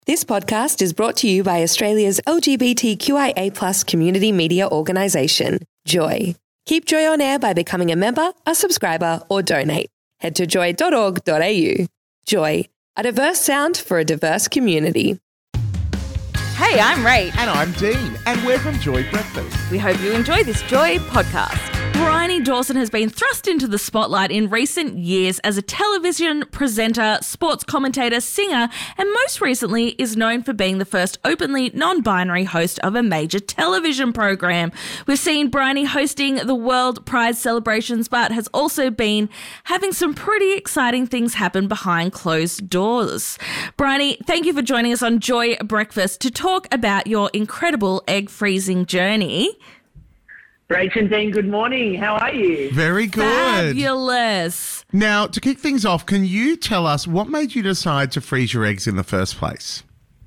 This podcast is brought to you by Australia's LGBTQIA+ community media organisation, Joy. Keep Joy on air by becoming a member, a subscriber, or donate. Head to joy.org.au. Joy, a diverse sound for a diverse community. Hey, I'm Rach. And I'm Dean, and we're from Joy Breakfast. We hope you enjoy this Joy podcast. Bryony Dawson has been thrust into the spotlight in recent years as a television presenter, sports commentator, singer, and most recently is known for being the first openly non-binary host of a major television program. We've seen Bryony hosting the World Pride celebrations, but has also been having some pretty exciting things happen behind closed doors. Bryony, thank you for joining us on Joy Breakfast to talk about your incredible egg freezing journey. Rach and Dean, good morning. How are you? Very good. Fabulous. Now, to kick things off, can you tell us what made you decide to freeze your eggs in the first place?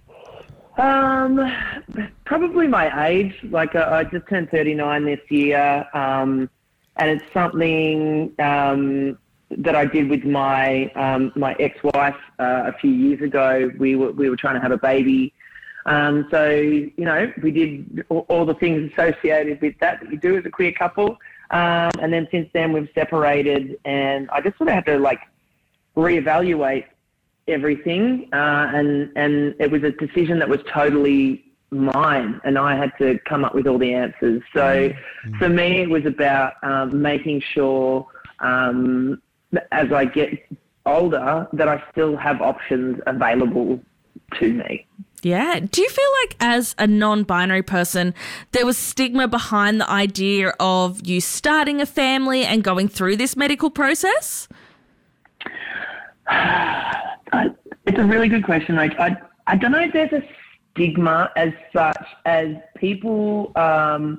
Probably my age. I just turned 39 this year, and it's something that I did with my my ex-wife a few years ago. We were trying to have a baby. So, you know, we did all the things associated with that you do as a queer couple. And then since then we've separated, and I just sort of had to reevaluate everything. And it was a decision that was totally mine, and I had to come up with all the answers. So for me, it was about making sure as I get older that I still have options available to me. Yeah. Do you feel like as a non-binary person, there was stigma behind the idea of you starting a family and going through this medical process? It's a really good question. I don't know if there's a stigma as such as people are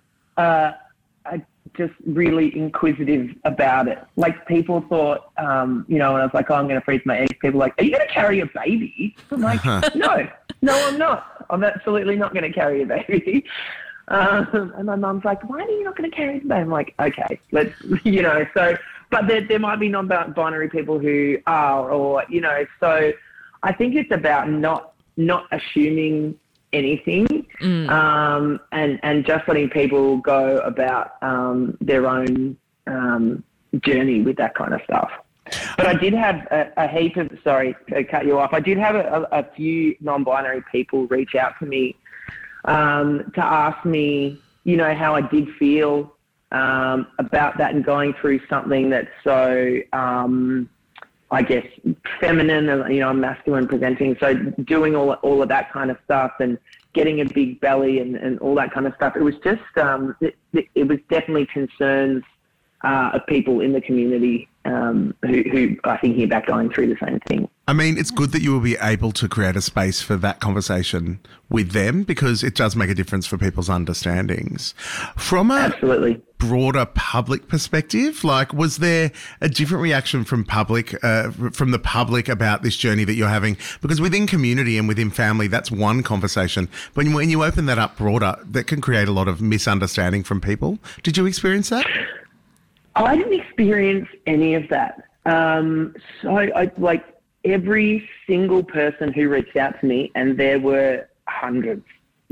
just really inquisitive about it. Like people thought, when I was like, oh, I'm going to freeze my eggs, people were like, are you going to carry a baby? I'm like, no, I'm not. I'm absolutely not going to carry a baby. And my mum's like, why are you not going to carry the baby? I'm like, okay, let's, so, but there might be non-binary people who are, or, so I think it's about not assuming anything, and just letting people go about their own journey with that kind of stuff. But I did have a heap of, sorry to cut you off, I did have a few non-binary people reach out to me to ask me, how I did feel about that and going through something that's so, I guess, feminine and, masculine presenting. So doing all of that kind of stuff and getting a big belly and all that kind of stuff. It was just, it was definitely concerns of people in the community who are thinking about going through the same thing. I mean, it's good that you will be able to create a space for that conversation with them, because it does make a difference for people's understandings. From a Absolutely. broader public perspective, was there a different reaction from the public about this journey that you're having? Because within community and within family, that's one conversation. But when you open that up broader, that can create a lot of misunderstanding from people. Did you experience that? I didn't experience any of that. So I every single person who reached out to me, and there were hundreds.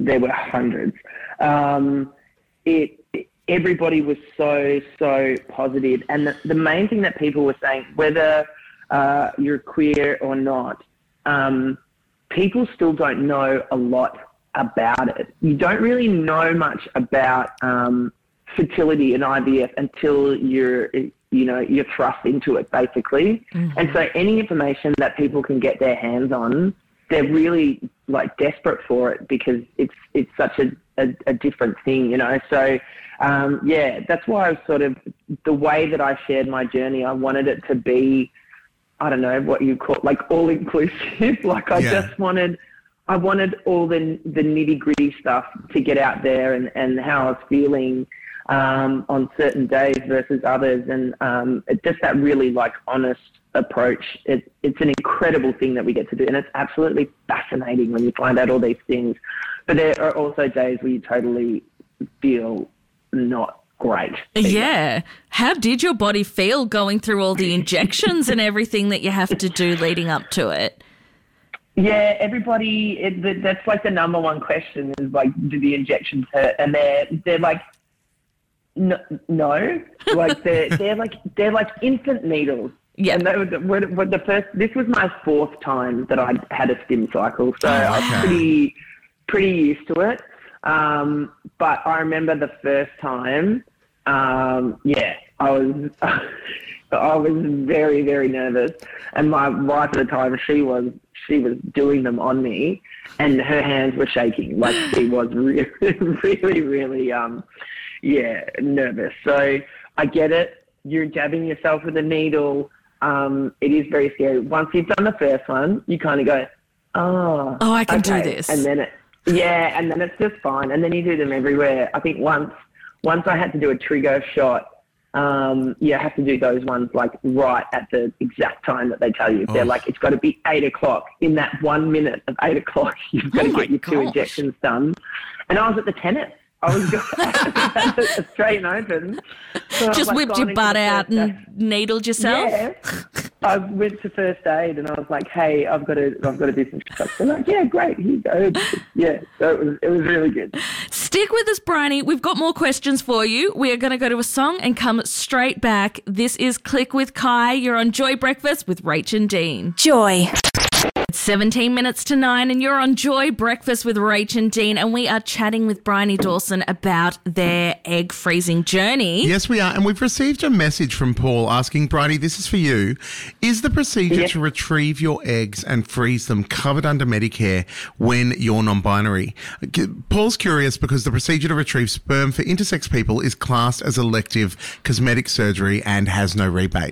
Everybody was so positive. And the main thing that people were saying, whether you're queer or not, people still don't know a lot about it. You don't really know much about fertility and IVF until you're thrust into it, basically. Mm-hmm. And so any information that people can get their hands on, they're really desperate for it, because it's such a different thing, So that's why I was sort of, the way that I shared my journey, I wanted it to be, I don't know what you call all inclusive. I wanted all the nitty gritty stuff to get out there, and how I was feeling on certain days versus others, and just that really honest approach. It's an incredible thing that we get to do, and it's absolutely fascinating when you find out all these things. But there are also days where you totally feel not great. Yeah. How did your body feel going through all the injections and everything that you have to do leading up to it? Yeah, everybody. That's like the number one question is like, do the injections hurt? And they're like, no, like they're like infant needles. Yeah. And they were the first. This was my fourth time that I had a stim cycle, so I was pretty used to it. But I remember the first time. I was very, very nervous, and my wife at the time, she was doing them on me, and her hands were shaking. Like, she was really, really, really, nervous. So I get it. You're jabbing yourself with a needle. It is very scary. Once you've done the first one, you kind of go, oh, I can do this. And then it's just fine. And then you do them everywhere. I think once I had to do a trigger shot. You have to do those ones like right at the exact time that they tell you. They're like, it's got to be 8 o'clock. In that 1 minute of 8 o'clock, you've got to get your 2 injections done. And I was at the tennis. I was at the Australian Open. So just whipped your butt out and needled yourself? Yeah. I went to first aid and I was like, hey, I've got to do some stuff. They're like, yeah, great, here you go. Yeah, so it was really good. Stick with us, Bryony. We've got more questions for you. We are going to go to a song and come straight back. This is Click with Kai. You're on Joy Breakfast with Rach and Dean. Joy. It's 17 minutes to 9 and you're on Joy Breakfast with Rach and Dean, and we are chatting with Bryony Dawson about their egg freezing journey. Yes, we are. And we've received a message from Paul asking, Bryony, this is for you. Is the procedure to retrieve your eggs and freeze them covered under Medicare when you're non-binary? Paul's curious because the procedure to retrieve sperm for intersex people is classed as elective cosmetic surgery and has no rebate.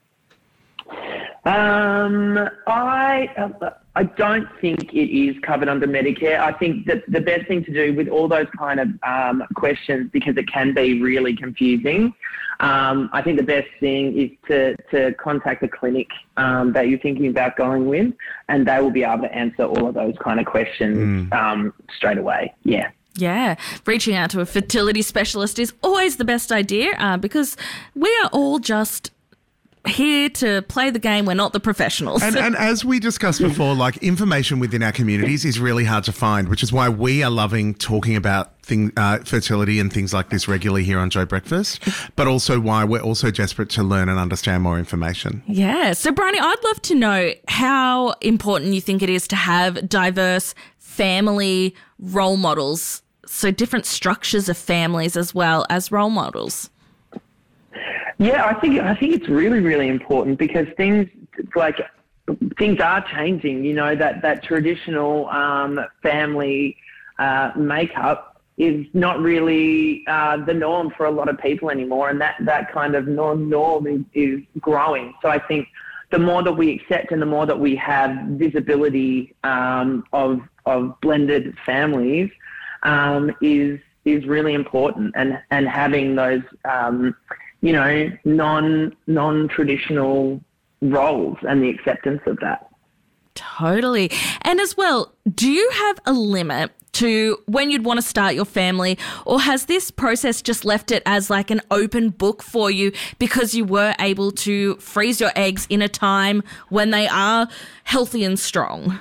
I don't think it is covered under Medicare. I think that the best thing to do with all those kind of questions, because it can be really confusing, I think the best thing is to contact a clinic that you're thinking about going with, and they will be able to answer all of those kind of questions straight away. Yeah. Yeah, reaching out to a fertility specialist is always the best idea because we are all just here to play the game. We're not the professionals. And as we discussed before, like, information within our communities is really hard to find, which is why we are loving talking about fertility and things like this regularly here on Joy Breakfast, but also why we're also desperate to learn and understand more information. Yeah. So, Bryony, I'd love to know how important you think it is to have diverse family role models, so different structures of families as well as role models. Yeah, I think it's really, really important because things are changing. You know, that traditional family makeup is not really the norm for a lot of people anymore, and that kind of norm is growing. So I think the more that we accept and the more that we have visibility of blended families is really important, and having those non-traditional roles and the acceptance of that. Totally. And as well, do you have a limit to when you'd want to start your family, or has this process just left it as like an open book for you because you were able to freeze your eggs in a time when they are healthy and strong?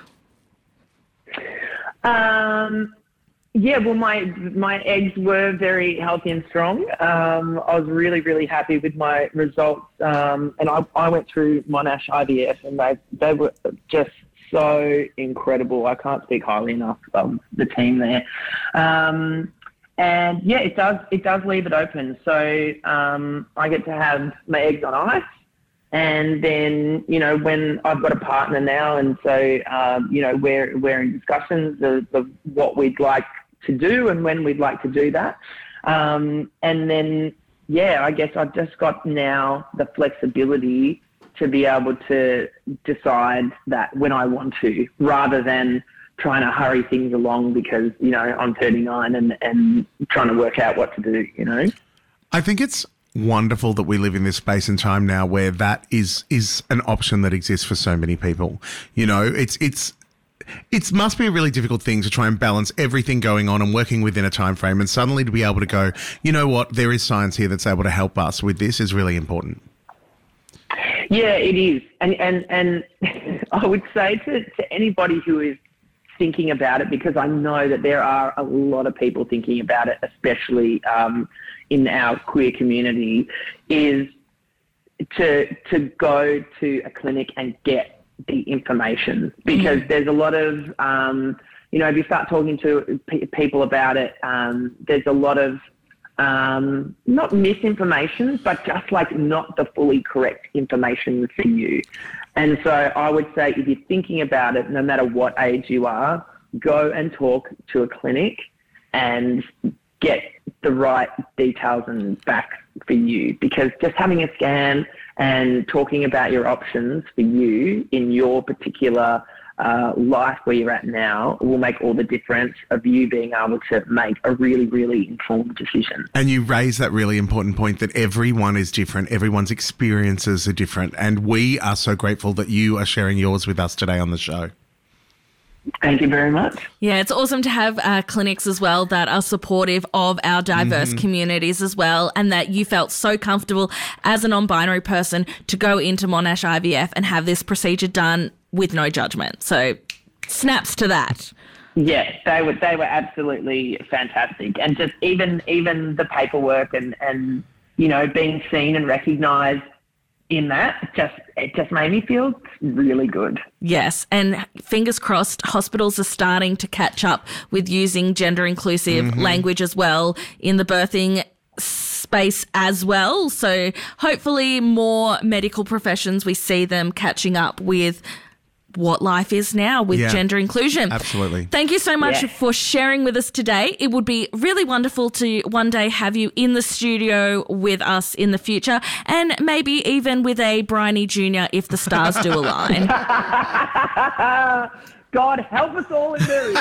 Yeah, well, my eggs were very healthy and strong. I was really, really happy with my results. And I went through Monash IVF, and they were just so incredible. I can't speak highly enough of the team there. And yeah, it does leave it open. So I get to have my eggs on ice. And then, when I've got a partner now, and so, we're in discussions of what we'd like to do and when we'd like to do that. And then, I guess I've just got now the flexibility to be able to decide that when I want to, rather than trying to hurry things along because, I'm 39 and trying to work out what to do, I think it's wonderful that we live in this space and time now where that is an option that exists for so many people. It must be a really difficult thing to try and balance everything going on and working within a time frame, and suddenly to be able to go, you know what, there is science here that's able to help us with this is really important. Yeah, it is. And I would say to anybody who is thinking about it, because I know that there are a lot of people thinking about it, especially in our queer community, is to go to a clinic and get the information, because there's a lot of, if you start talking to people about it, there's a lot of not misinformation, but just like not the fully correct information for you. And so I would say if you're thinking about it, no matter what age you are, go and talk to a clinic and get the right details and facts for you, because just having a scan and talking about your options for you in your particular life where you're at now will make all the difference of you being able to make a really, really informed decision. And you raise that really important point that everyone is different. Everyone's experiences are different. And we are so grateful that you are sharing yours with us today on the show. Thank you very much. Yeah, it's awesome to have clinics as well that are supportive of our diverse communities as well, and that you felt so comfortable as a non-binary person to go into Monash IVF and have this procedure done with no judgment. So snaps to that. Yeah, they were absolutely fantastic. And just even the paperwork and being seen and recognised in that, it just made me feel really good. Yes, and fingers crossed, hospitals are starting to catch up with using gender inclusive language as well in the birthing space as well. So hopefully more medical professions, we see them catching up with what life is now with gender inclusion. Absolutely. Thank you so much for sharing with us today. It would be really wonderful to one day have you in the studio with us in the future, and maybe even with a Bryony Jr. if the stars do align. God help us all in there.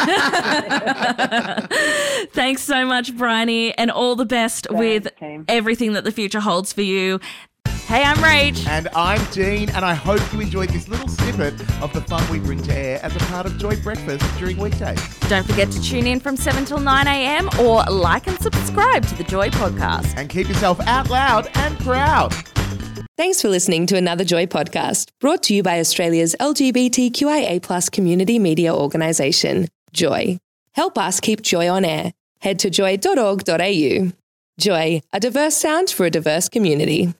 Thanks so much, Bryony, and all the best with everything that the future holds for you. Hey, I'm Rach. And I'm Dean, and I hope you enjoyed this little snippet of the fun we bring to air as a part of Joy Breakfast during weekdays. Don't forget to tune in from 7 till 9 a.m. or like and subscribe to the Joy Podcast. And keep yourself out loud and proud. Thanks for listening to another Joy podcast, brought to you by Australia's LGBTQIA+ community media organisation, Joy. Help us keep Joy on air. Head to joy.org.au. Joy, a diverse sound for a diverse community.